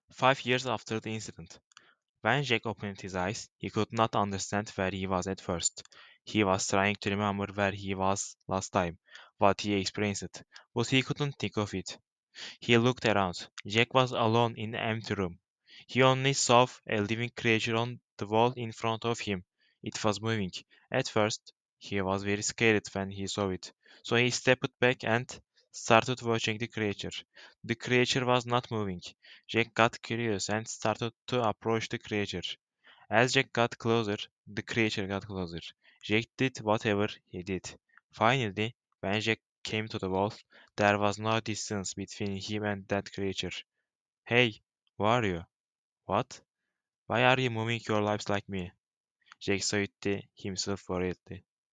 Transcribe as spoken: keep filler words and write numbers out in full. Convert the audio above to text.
Five years after the incident, when Jack opened his eyes, he could not understand where he was at first. He was trying to remember where he was last time, what he experienced, but he couldn't think of it. He looked around. Jack was alone in an empty room. He only saw a living creature on the wall in front of him. It was moving. At first, he was very scared when he saw it, so he stepped back and started watching the creature. The creature was not moving. Jack got curious and started to approach the creature. As Jack got closer, the creature got closer. Jack did whatever he did. Finally, when Jack came to the wall, there was no distance between him and that creature. Hey, who are you? What? Why are you moving your lips like me? Jack said to himself worriedly.